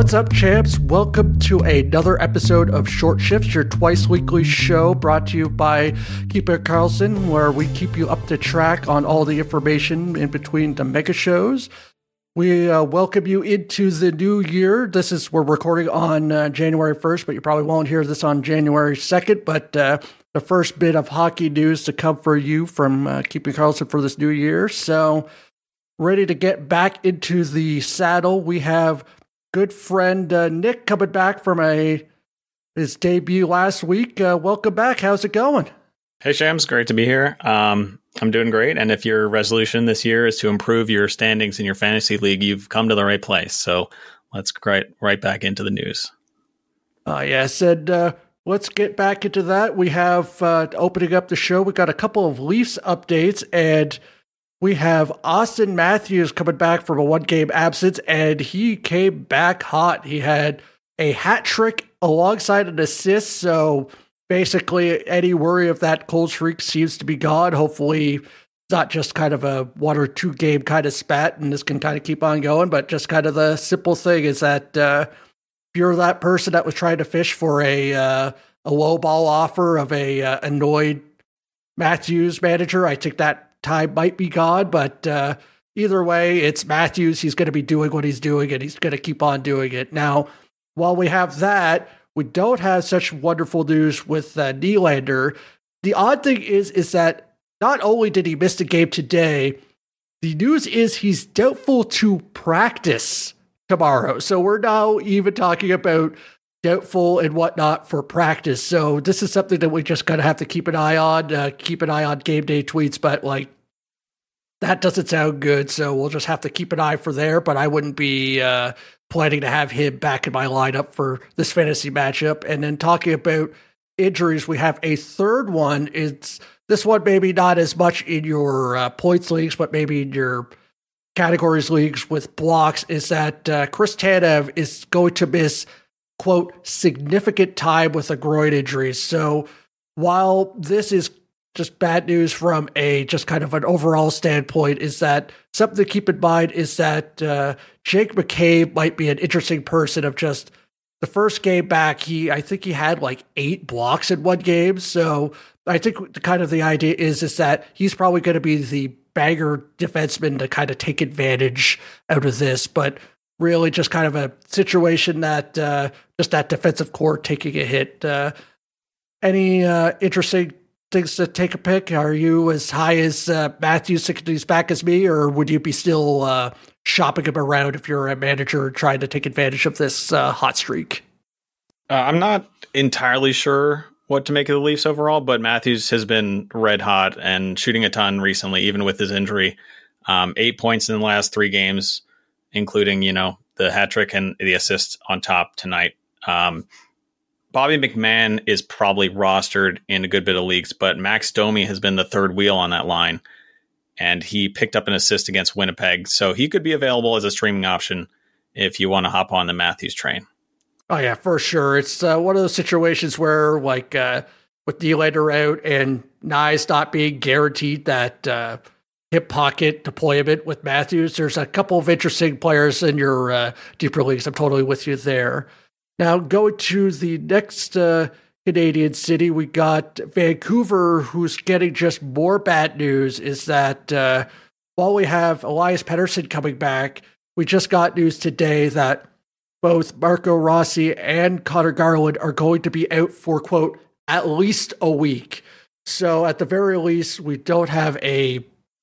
What's up, champs? Welcome to another episode of Short Shifts, your twice-weekly show brought to you by Keeper Carlson, where we keep you up to track on all the information in between the mega shows. We welcome you into the new year. We're recording on January 1st, but you probably won't hear this on January 2nd. But the first bit of hockey news to come for you from Keeper Carlson for this new year. So, ready to get back into the saddle. We have good friend Nick coming back from his debut last week. Welcome back. How's it going? Hey, Shams. Great to be here. I'm doing great. And if your resolution this year is to improve your standings in your fantasy league, you've come to the right place. So let's get right back into the news. Yes, and let's get back into that. We have, opening up the show, we got a couple of Leafs updates, and we have Austin Matthews coming back from a one-game absence, and he came back hot. He had a hat trick alongside an assist, so basically any worry of that cold streak seems to be gone. Hopefully it's not just kind of a one or two game kind of spat, and this can kind of keep on going, but just kind of the simple thing is that if you're that person that was trying to fish for a low ball offer of a annoyed Matthews manager, I think that time might be gone, but either way, it's Matthews. He's going to be doing what he's doing, and he's going to keep on doing it. Now, while we have that, we don't have such wonderful news with Nylander. The odd thing is that not only did he miss the game today, the news is he's doubtful to practice tomorrow. So we're now even talking about doubtful and whatnot for practice. So this is something that we just kind of have to keep an eye on game day tweets, but like that doesn't sound good. So we'll just have to keep an eye for there, but I wouldn't be planning to have him back in my lineup for this fantasy matchup. And then talking about injuries, we have a third one. It's this one, maybe not as much in your points leagues, but maybe in your categories leagues with blocks, is that Chris Tanev is going to miss, quote, significant time with a groin injury. So while this is just bad news from a just kind of an overall standpoint, is that something to keep in mind is that Jake McCabe might be an interesting person. Of just the first game back, I think he had like 8 blocks in one game. So I think kind of the idea is that he's probably going to be the banger defenseman to kind of take advantage out of this, but really just kind of a situation that just that defensive core taking a hit. Any interesting things to take a pick? Are you as high as Matthews thinking he's back as me, or would you be still shopping him around if you're a manager trying to take advantage of this hot streak? I'm not entirely sure what to make of the Leafs overall, but Matthews has been red hot and shooting a ton recently, even with his injury. 8 points in the last 3 games, including, the hat trick and the assist on top tonight. Bobby McMahon is probably rostered in a good bit of leagues, but Max Domi has been the third wheel on that line, and he picked up an assist against Winnipeg. So he could be available as a streaming option if you want to hop on the Matthews train. Oh, yeah, for sure. It's one of those situations where, like, with Nylander out and Nyes not being guaranteed that hip pocket deployment with Matthews, there's a couple of interesting players in your deeper leagues. I'm totally with you there. Now, going to the next Canadian city, we got Vancouver, who's getting just more bad news, is that while we have Elias Pettersson coming back, we just got news today that both Marco Rossi and Connor Garland are going to be out for, quote, at least a week. So at the very least, we don't have a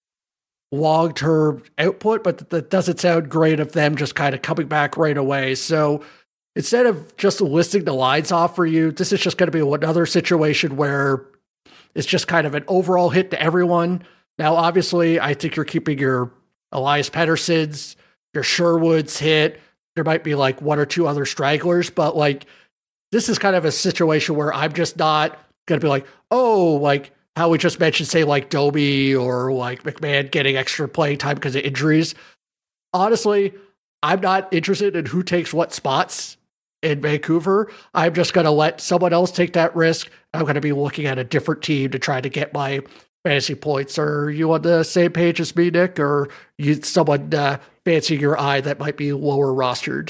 long-term output, but that doesn't sound great of them just kind of coming back right away. So instead of just listing the lines off for you, this is just going to be another situation where it's just kind of an overall hit to everyone. Now, obviously, I think you're keeping your Elias Petterssons, your Sherwoods hit. There might be like 1 or 2 other stragglers, but like this is kind of a situation where I'm just not going to be like, oh, like how we just mentioned, say like Domi or like McMahon getting extra playing time because of injuries. Honestly, I'm not interested in who takes what spots in Vancouver. I'm just going to let someone else take that risk. I'm going to be looking at a different team to try to get my fantasy points. Are you on the same page as me, Nick, or you someone fancying your eye that might be lower rostered?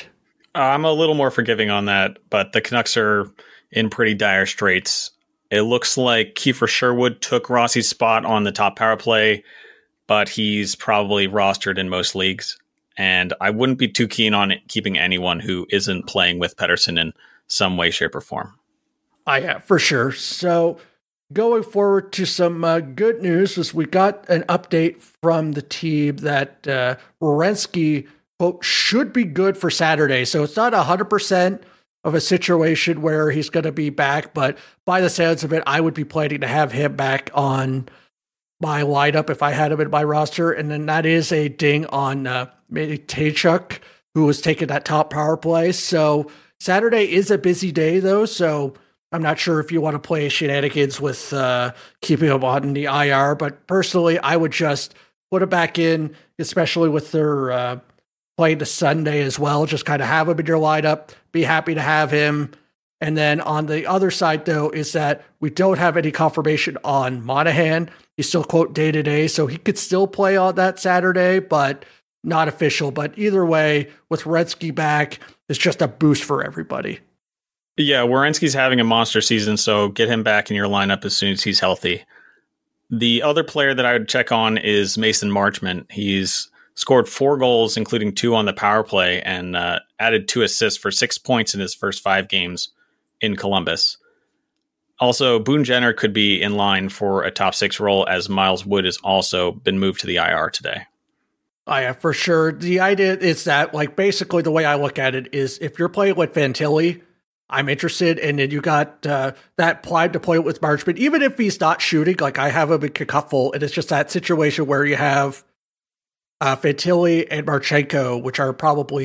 I'm a little more forgiving on that, but the Canucks are in pretty dire straits. It looks like Kiefer Sherwood took Rossi's spot on the top power play, but he's probably rostered in most leagues. And I wouldn't be too keen on keeping anyone who isn't playing with Pettersson in some way, shape, or form. Yeah, for sure. So going forward to some good news is we got an update from the team that Werenski, quote, should be good for Saturday. So it's not 100% of a situation where he's going to be back, but by the sounds of it, I would be planning to have him back on my lineup if I had him in my roster. And then that is a ding on Tkachuk, who was taking that top power play. So Saturday is a busy day, though, so I'm not sure if you want to play shenanigans with keeping him on the IR, but personally, I would just put him back in, especially with their playing the Sunday as well. Just kind of have him in your lineup, be happy to have him. And then on the other side, though, is that we don't have any confirmation on Monahan. He's still, quote, day-to-day, so he could still play on that Saturday, but not official. But either way, with Werenski back, it's just a boost for everybody. Yeah, Werenski's having a monster season, so get him back in your lineup as soon as he's healthy. The other player that I would check on is Mason Marchment. He's scored 4 goals, including 2 on the power play, and added 2 assists for 6 points in his first 5 games in Columbus. Also, Boone Jenner could be in line for a top 6 role, as Miles Wood has also been moved to the IR today. Oh, yeah, for sure. The idea is that, like, basically the way I look at it is if you're playing with Fantilli, I'm interested, and then you got that Pride to play with Marchment, even if he's not shooting. Like, I have him in Cacuffle, and it's just that situation where you have Fantilli and Marchenko, which are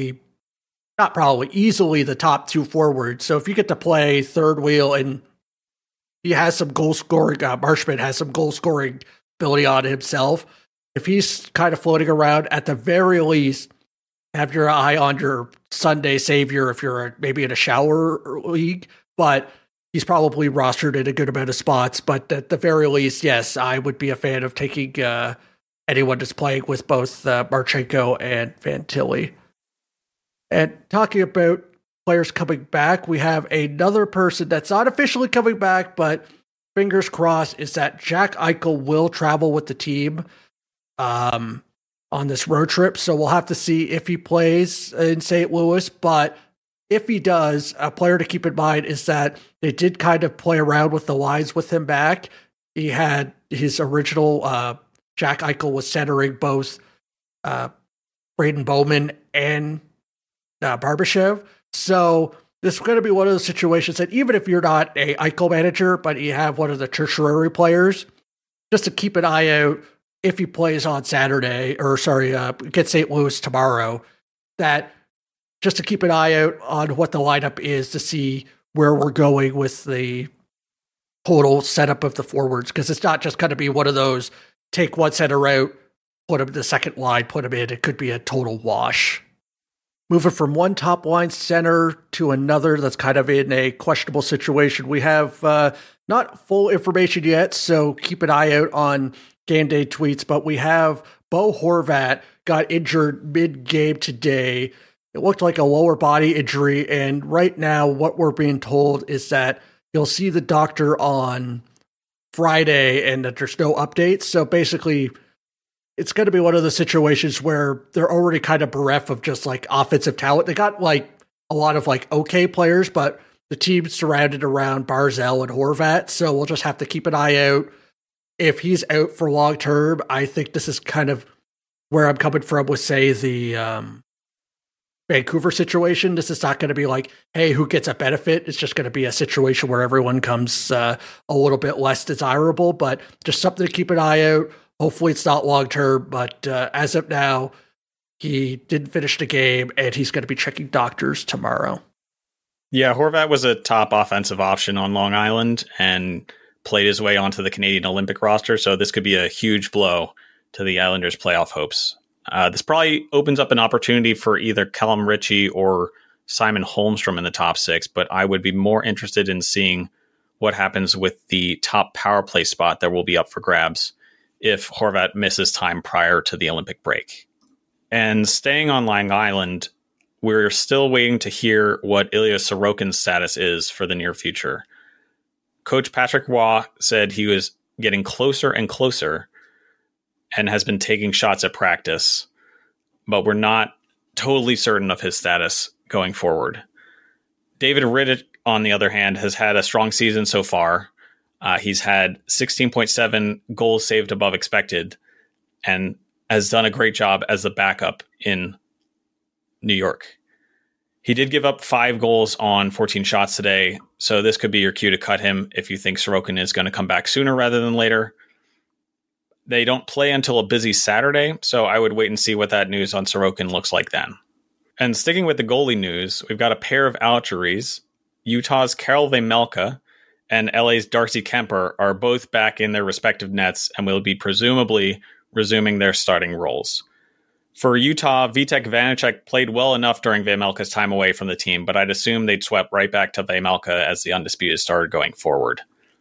easily the top 2 forwards. So if you get to play third wheel and he has some goal scoring, Marchment has some goal scoring ability on himself. If he's kind of floating around, at the very least, have your eye on your Sunday savior if you're maybe in a shower league, but he's probably rostered in a good amount of spots. But at the very least, yes, I would be a fan of taking anyone that's playing with both Marchenko and Fantilli. And talking about players coming back, we have another person that's not officially coming back, but fingers crossed, is that Jack Eichel will travel with the team on this road trip. So we'll have to see if he plays in St. Louis. But if he does, a player to keep in mind is that they did kind of play around with the lines with him back. He had his original, Jack Eichel was centering both Braden Bowman and Barbashev. So this is going to be one of those situations that even if you're not a Eichel manager, but you have one of the tertiary players, just to keep an eye out if he plays on Saturday, against St. Louis tomorrow, that just to keep an eye out on what the lineup is to see where we're going with the total setup of the forwards. Because it's not just going to be one of those, take one center out, put him in the second line, put him in. It could be a total wash. Moving from one top line center to another that's kind of in a questionable situation. We have not full information yet, so keep an eye out on Game Day tweets, but we have Bo Horvat got injured mid-game today. It looked like a lower body injury, and right now what we're being told is that you'll see the doctor on Friday and that there's no updates. So basically, it's going to be one of the situations where they're already kind of bereft of just like offensive talent. They got like a lot of like okay players, but the team's surrounded around Barzal and Horvat. So we'll just have to keep an eye out. If he's out for long term, I think this is kind of where I'm coming from with, say, the Vancouver situation. This is not going to be like, hey, who gets a benefit? It's just going to be a situation where everyone comes a little bit less desirable, but just something to keep an eye out. Hopefully it's not long term, but as of now, he didn't finish the game, and he's going to be checking doctors tomorrow. Yeah, Horvat was a top offensive option on Long Island and played his way onto the Canadian Olympic roster, so this could be a huge blow to the Islanders' playoff hopes. This probably opens up an opportunity for either Callum Ritchie or Simon Holmstrom in the top 6, but I would be more interested in seeing what happens with the top power play spot that will be up for grabs if Horvat misses time prior to the Olympic break. And staying on Long Island, we're still waiting to hear what Ilya Sorokin's status is for the near future. Coach Patrick Roy said he was getting closer and closer and has been taking shots at practice, but we're not totally certain of his status going forward. David Rittich, on the other hand, has had a strong season so far. He's had 16.7 goals saved above expected and has done a great job as the backup in New York. He did give up 5 goals on 14 shots today, so this could be your cue to cut him if you think Sorokin is going to come back sooner rather than later. They don't play until a busy Saturday, so I would wait and see what that news on Sorokin looks like then. And sticking with the goalie news, we've got a pair of outjuries. Utah's Karel Vejmelka and LA's Darcy Kemper are both back in their respective nets and will be presumably resuming their starting roles. For Utah, Vitek Vanacek played well enough during Vejmelka's time away from the team, but I'd assume they'd swept right back to Vejmelka as the undisputed starter going forward.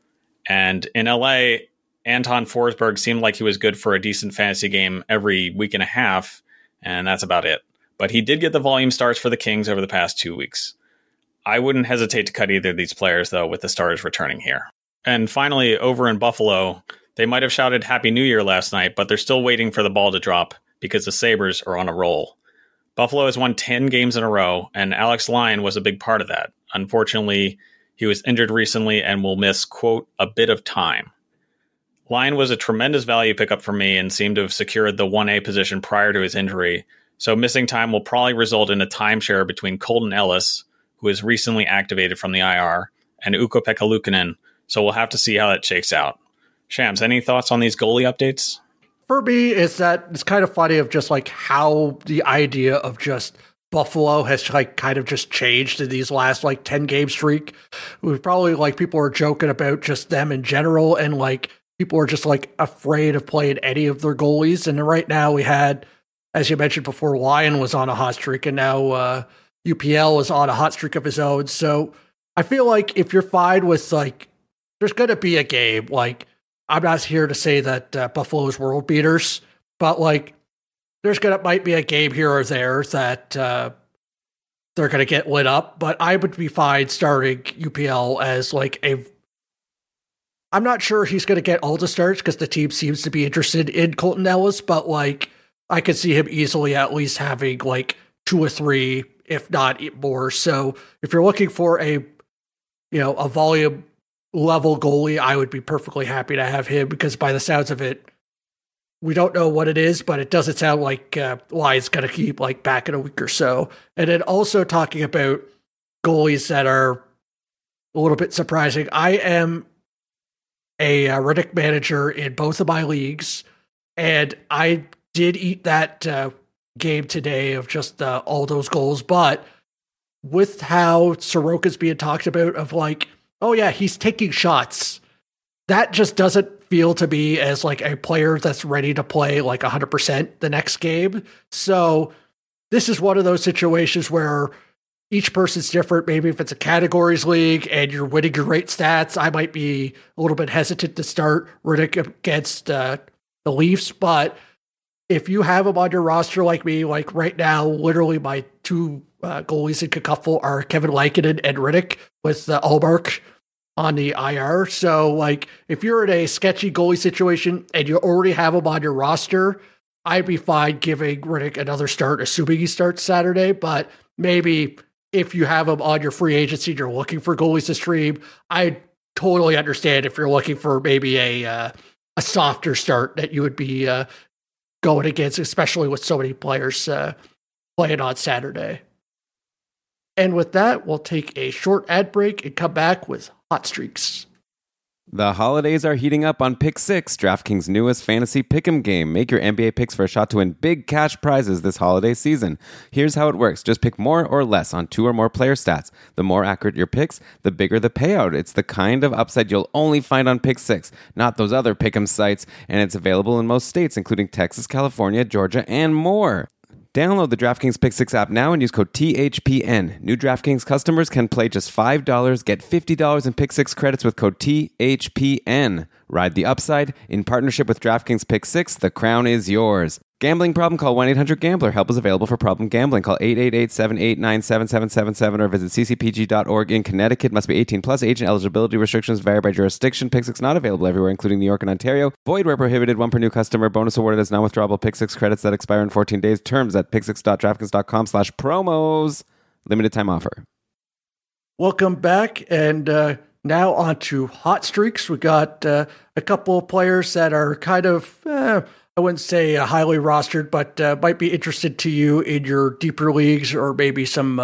And in LA, Anton Forsberg seemed like he was good for a decent fantasy game every week and a half, and that's about it. But he did get the volume starts for the Kings over the past 2 weeks. I wouldn't hesitate to cut either of these players, though, with the starters returning here. And finally, over in Buffalo, they might have shouted Happy New Year last night, but they're still waiting for the ball to drop because the Sabres are on a roll. Buffalo has won 10 games in a row, and Alex Lyon was a big part of that. Unfortunately, he was injured recently and will miss, quote, a bit of time. Lyon was a tremendous value pickup for me and seemed to have secured the 1A position prior to his injury, so missing time will probably result in a timeshare between Colton Ellis, who was recently activated from the IR, and Ukko-Pekka Luukkonen, so we'll have to see how that shakes out. Shams, any thoughts on these goalie updates? For me, is that it's kind of funny of just like how the idea of just Buffalo has like kind of just changed in these last like 10 game streak. We've probably like people are joking about just them in general, and like people are just like afraid of playing any of their goalies. And right now we had, as you mentioned before, Lyon was on a hot streak, and now UPL is on a hot streak of his own. So I feel like if you're fine with like, there's going to be a game. Like, I'm not here to say that Buffalo is world beaters, but like, might be a game here or there that they're going to get lit up. But I would be fine starting UPL as like I'm not sure he's going to get all the starts because the team seems to be interested in Colton Ellis, but like, I could see him easily at least having like 2 or 3, if not more. So if you're looking for a volume level goalie, I would be perfectly happy to have him, because by the sounds of it, we don't know what it is, but it doesn't sound like Lyon's going to keep like back in a week or so. And then also talking about goalies that are a little bit surprising. I am a Rittich manager in both of my leagues, and I did eat that game today of just all those goals. But with how Sorokin's being talked about of like, oh yeah, he's taking shots, that just doesn't feel to me as like a player that's ready to play like 100% the next game. So this is one of those situations where each person's different. Maybe if it's a categories league and you're winning your rate stats, I might be a little bit hesitant to start Rittich against the Leafs. But if you have him on your roster like me, like right now, literally my 2 goalies in Cacuffle are Kevin Lankinen and Rittich with Ullmark on the IR. So like, if you're in a sketchy goalie situation and you already have him on your roster, I'd be fine giving Rittich another start, assuming he starts Saturday. But maybe if you have him on your free agency and you're looking for goalies to stream, I totally understand if you're looking for maybe a softer start that you would be going against, especially with so many players playing on Saturday. And with that, we'll take a short ad break and come back with Hot Streaks. The holidays are heating up on Pick 6, DraftKings' newest fantasy pick'em game. Make your NBA picks for a shot to win big cash prizes this holiday season. Here's how it works. Just pick more or less on 2 or more player stats. The more accurate your picks, the bigger the payout. It's the kind of upside you'll only find on Pick 6, not those other pick'em sites, and it's available in most states, including Texas, California, Georgia, and more. Download the DraftKings Pick 6 app now and use code THPN. New DraftKings customers can play just $5, get $50 in Pick 6 credits with code THPN. Ride the upside. In partnership with DraftKings Pick 6, the crown is yours. Gambling problem? Call 1-800-GAMBLER. Help is available for problem gambling. Call 888-789-7777 or visit ccpg.org. In Connecticut, must be 18 plus. Age and eligibility restrictions vary by jurisdiction. Pick Six not available everywhere, including New York and Ontario. Void where prohibited. One per new customer. Bonus awarded as non-withdrawable Pick Six credits that expire in 14 days. Terms at picksix.draftkings.com/promos. Limited time offer. Welcome back, and now on to hot streaks. We got a couple of players that are kind of, I wouldn't say highly rostered, but might be interested to you in your deeper leagues or maybe some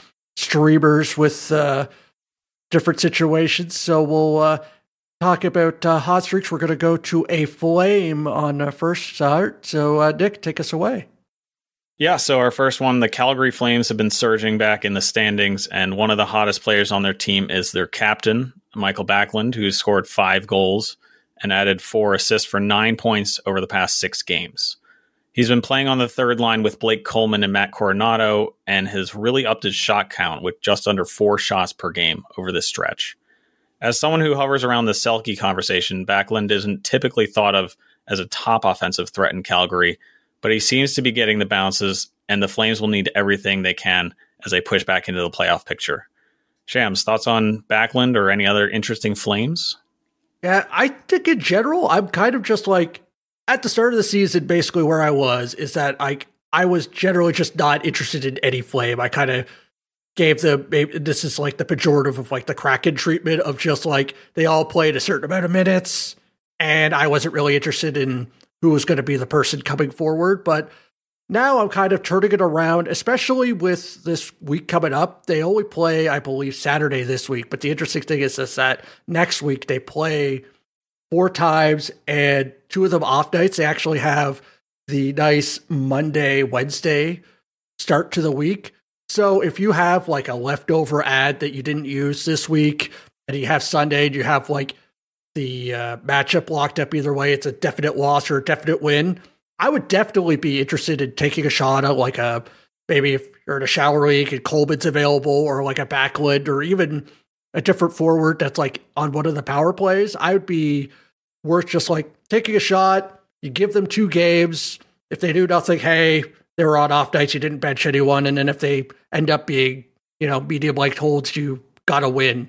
streamers with different situations. So we'll talk about hot streaks. We're going to go to a flame on first start. So Nick, take us away. Yeah, so our first one, the Calgary Flames have been surging back in the standings, and one of the hottest players on their team is their captain, Michael Backlund, who scored 5 goals and added 4 assists for 9 points over the past 6 games. He's been playing on the third line with Blake Coleman and Matt Coronado and has really upped his shot count with just under 4 shots per game over this stretch. As someone who hovers around the Selke conversation, Backlund isn't typically thought of as a top offensive threat in Calgary, but he seems to be getting the bounces, and the Flames will need everything they can as they push back into the playoff picture. Shams, thoughts on Backlund or any other interesting Flames? Yeah, I think in general, I'm kind of just like, at the start of the season, basically where I was, is that I was generally just not interested in any Flame. I kind of gave them, this is like the pejorative of like the Kraken treatment of just like, they all played a certain amount of minutes, and I wasn't really interested in who was going to be the person coming forward. But now I'm kind of turning it around, especially with this week coming up. They only play, I believe, Saturday this week. But the interesting thing is that next week they play 4 times, and 2 of them off nights. They actually have the nice Monday, Wednesday start to the week. So if you have like a leftover ad that you didn't use this week, and you have Sunday, and you have like the matchup locked up either way, it's a definite loss or a definite win, I would definitely be interested in taking a shot at like maybe if you're in a shower league and Coleman's available, or like a Backlund, or even a different forward that's like on one of the power plays. I would be worth just like taking a shot. You give them 2 games. If they do nothing, hey, they were on off nights, you didn't bench anyone. And then if they end up being, medium like holds, you got to win.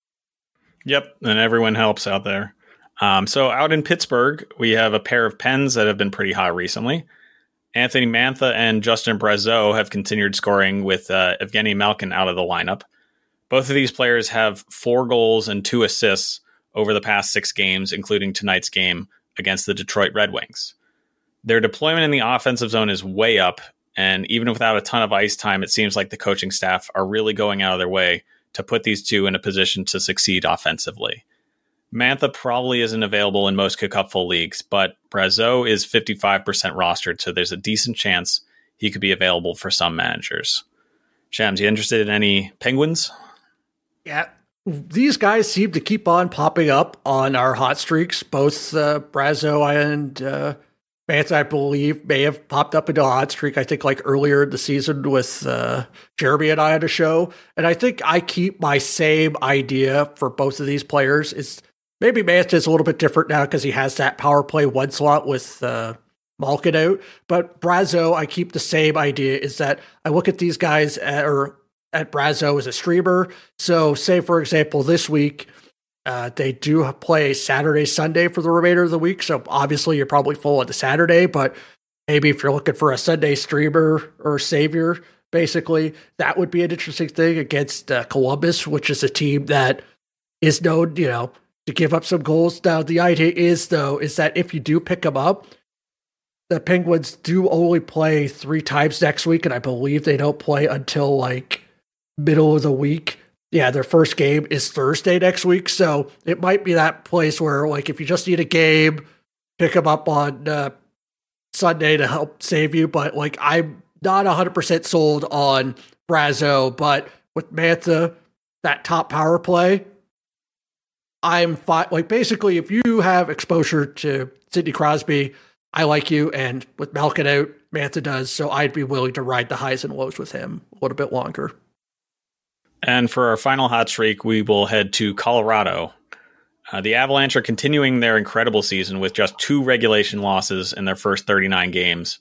Yep, and everyone helps out there. So out in Pittsburgh, we have a pair of Pens that have been pretty hot recently. Anthony Mantha and Justin Brazeau have continued scoring with Evgeny Malkin out of the lineup. Both of these players have 4 goals and 2 assists over the past 6 games, including tonight's game against the Detroit Red Wings. Their deployment in the offensive zone is way up, and even without a ton of ice time, it seems like the coaching staff are really going out of their way to put these 2 in a position to succeed offensively. Mantha probably isn't available in most Cupful leagues, but Brazeau is 55% rostered, so there's a decent chance he could be available for some managers. Shams, you interested in any Penguins? Yeah, these guys seem to keep on popping up on our hot streaks. Both Brazeau and Mantha, I believe, may have popped up into a hot streak, I think, like earlier in the season with Jeremy and I on a show. And I think I keep my same idea for both of these players. It's maybe Mantha is a little bit different now because he has that power play 1 slot with Malkin out. But Brazeau, I keep the same idea, is that I look at these guys at Brazeau as a streamer. So say, for example, this week, they do play Saturday, Sunday for the remainder of the week. So obviously you're probably full on the Saturday, but maybe if you're looking for a Sunday streamer or savior, basically, that would be an interesting thing against Columbus, which is a team that is known, to give up some goals. Now, the idea is that if you do pick them up, the Penguins do only play 3 times next week, and I believe they don't play until like middle of the week. Yeah, their first game is Thursday next week, so it might be that place where, like, if you just need a game, pick them up on Sunday to help save you. But like, I'm not 100% sold on Brazeau, but with Mantha, that top power play, I'm fine. Like, basically, if you have exposure to Sidney Crosby, I like you, and with Malkin out, Mantha does, so I'd be willing to ride the highs and lows with him a little bit longer. And for our final hot streak, we will head to Colorado. The Avalanche are continuing their incredible season with just 2 regulation losses in their first 39 games,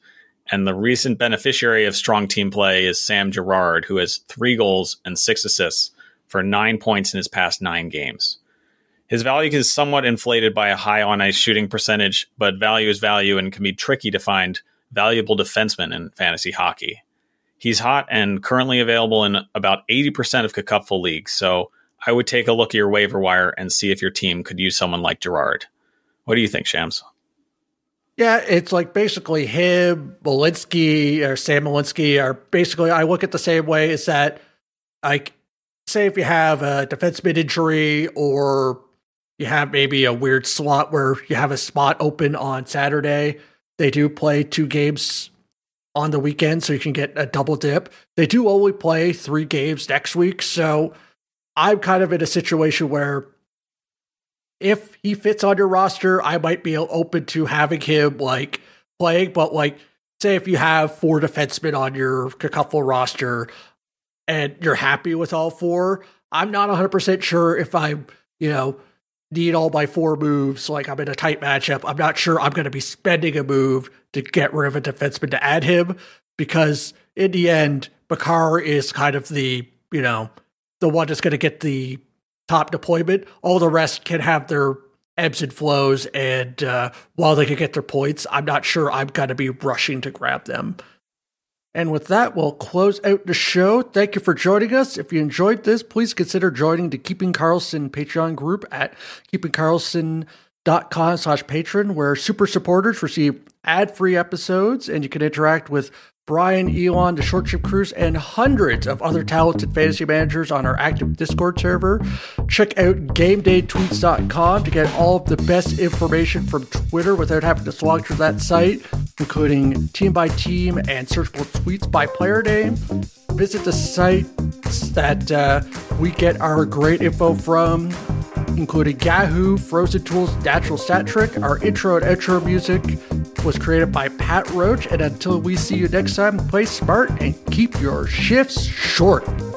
And the recent beneficiary of strong team play is Sam Girard, who has 3 goals and 6 assists for 9 points in his past 9 games. His value is somewhat inflated by a high on-ice shooting percentage, but value is value and can be tricky to find valuable defensemen in fantasy hockey. He's hot and currently available in about 80% of Cupful leagues, so I would take a look at your waiver wire and see if your team could use someone like Girard. What do you think, Shams? Yeah, it's like basically him, Malinsky, or Sam Malinsky are basically, I look at the same way, is that, like, say if you have a defenseman injury or you have maybe a weird slot where you have a spot open on Saturday, they do play 2 games on the weekend, so you can get a double dip. They do only play 3 games next week, so I'm kind of in a situation where if he fits on your roster, I might be open to having him like playing. But like, say if you have 4 defensemen on your Cupful roster and you're happy with all 4, I'm not 100% sure if I, need all my 4 moves. Like I'm in a tight matchup. I'm not sure I'm going to be spending a move to get rid of a defenseman to add him, because in the end, Makar is kind of the one that's going to get the top deployment. All the rest can have their ebbs and flows, and while they can get their points, I'm not sure I'm going to be rushing to grab them. And with that, we'll close out the show. Thank you for joining us. If you enjoyed this, please consider joining the Keeping Karlsson Patreon group at keepingkarlsson.com/patron, where super supporters receive ad-free episodes, and you can interact with Brian, Elon, the Short Ship Cruise, and hundreds of other talented fantasy managers on our active Discord server. Check out GameDayTweets.com to get all of the best information from Twitter without having to slog through that site, including team by team and searchable tweets by player name. Visit the sites that we get our great info from, including Yahoo, Frozen Tools, Natural Stat Trick. Our intro and outro music was created by Pat Roach. And until we see you next time, play smart and keep your shifts short.